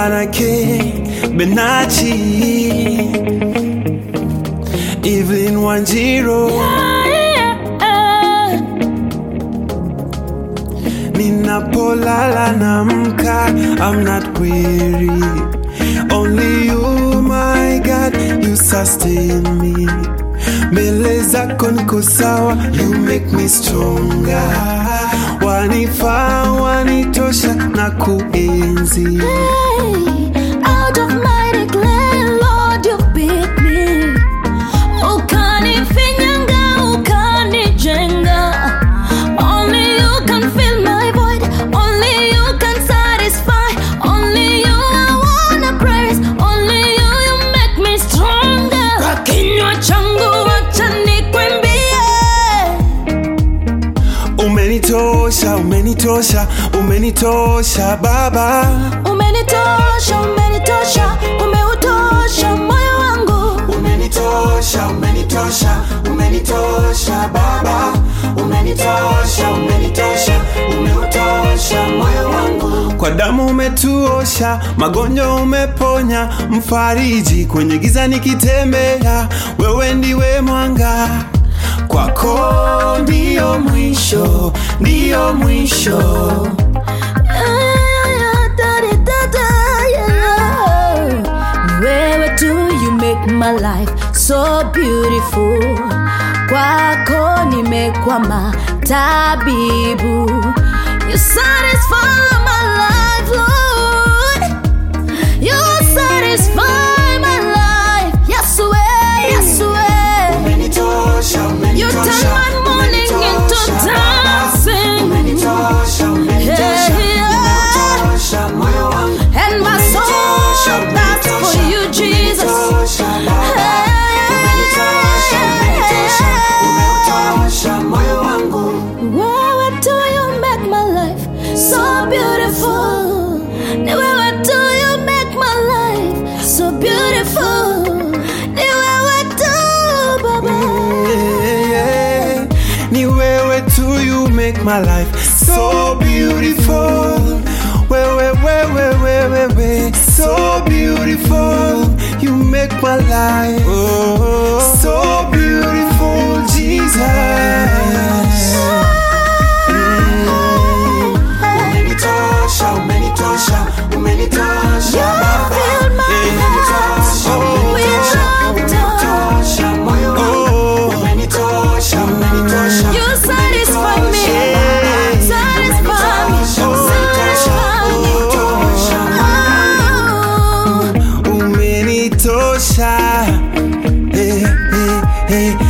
Manake Benachi, Evelyn Wanjiro, Ninapolala namka, I'm not weary. Only you, my God, you sustain me. Mbele zako niko sawa, you make me stronger. Wanifaa, wanitosha na kuenzi. Out of my declare, Lord, you beat me. Ukanifinyanga, ukanijenga. Only you can fill my void. Only you can satisfy. Only you I wanna praise. Only you make me stronger. Kwa kinywa changu wacha nikuimbie. Umenitosha, umenitosha, umenitosha Baba. Umenitosha, umenitosha, umeutosha moyo wangu. Umenitosha, umenitosha, umenitosha Baba. Umenitosha, umenitosha, umeutosha moyo wangu. Kwa damu umetuosha, magonjwa umeponya, mfariji kwenye giza nikitembea, wewe ndiwe mwanga. Kwako ndio mwisho, ndio mwisho. Wewe tu, you make my life so beautiful. Kwako nimekwama tabibu. You satisfy my life, Lord. You satisfy my life. Yes, way, yes, way. Umenitosha, You turn umenitosha, my morning into dancing. umenitosha, umenitosha, umenitosha moyo wangu. And my soul that's for you, Jesus. Umenitosha, umenitosha, umeutosha moyo wangu. Wewe tu, you make my life so beautiful. Ni wewe tu, you make my life so beautiful. Ni wewe tu, Baba. Ni wewe tu, you make my life so beautiful. Wewe, so beautiful. You make my life so beautiful, Jesus. Umenitosha, umenitosha, umenitosha Baba. Fill my Umenitosha, umenitosha, umenitosha moyo wangu. Umenitosha, umenitosha, You satisfy me. Satisfy me. Satisfy me. Oh. Umenitosha, hey, hey, hey.